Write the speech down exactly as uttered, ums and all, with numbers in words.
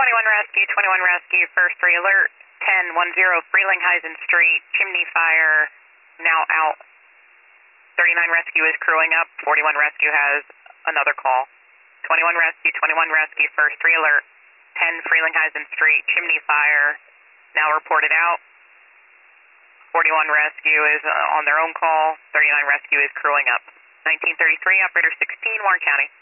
twenty-one Rescue, twenty-one Rescue, first three alert, ten one zero Frelinghuysen Street, chimney fire, now out. thirty-nine Rescue is crewing up, forty-one Rescue has another call. twenty-one Rescue, twenty-one Rescue, first three alert, ten Frelinghuysen Street, chimney fire, now reported out. forty-one Rescue is uh, on their own call, thirty-nine Rescue is crewing up. nineteen thirty-three, operator sixteen, Warren County.